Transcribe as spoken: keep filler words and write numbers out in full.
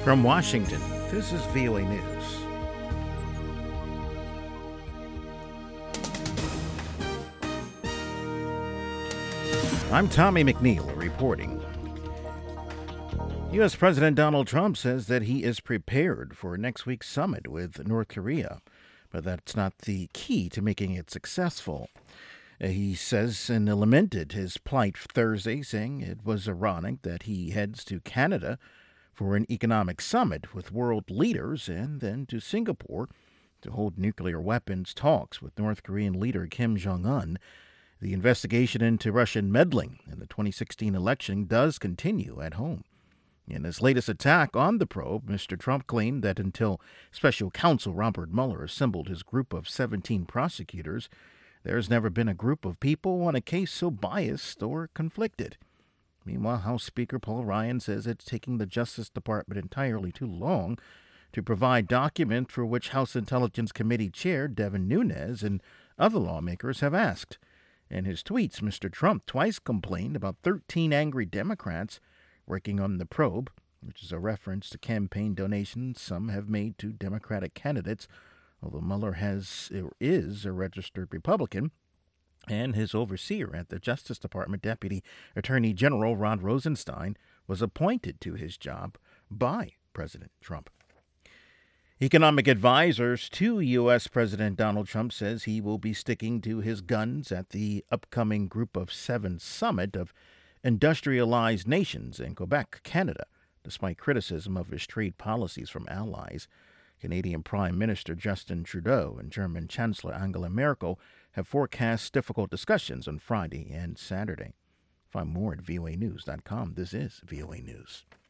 From Washington, this is V O A News. I'm Tommy McNeil reporting. U S. President Donald Trump says that he is prepared for next week's summit with North Korea, but that's not the key to making it successful. He says and lamented his plight Thursday, saying it was ironic that he heads to Canada for an economic summit with world leaders and then to Singapore to hold nuclear weapons talks with North Korean leader Kim Jong-un. The investigation into Russian meddling in the twenty sixteen election does continue at home. In his latest attack on the probe, Mister Trump claimed that until Special Counsel Robert Mueller assembled his group of seventeen prosecutors, there's never been a group of people on a case so biased or conflicted. Meanwhile, House Speaker Paul Ryan says it's taking the Justice Department entirely too long to provide documents for which House Intelligence Committee Chair Devin Nunes and other lawmakers have asked. In his tweets, Mister Trump twice complained about thirteen angry Democrats working on the probe, which is a reference to campaign donations some have made to Democratic candidates, although Mueller has or is a registered Republican, and his overseer at the Justice Department, Deputy Attorney General Rod Rosenstein, was appointed to his job by President Trump. Economic advisors to U S. President Donald Trump says he will be sticking to his guns at the upcoming Group of Seven summit of industrialized nations in Quebec, Canada, despite criticism of his trade policies from allies. Canadian Prime Minister Justin Trudeau and German Chancellor Angela Merkel have forecast difficult discussions on Friday and Saturday. Find more at V O A news dot com. This is V O A News.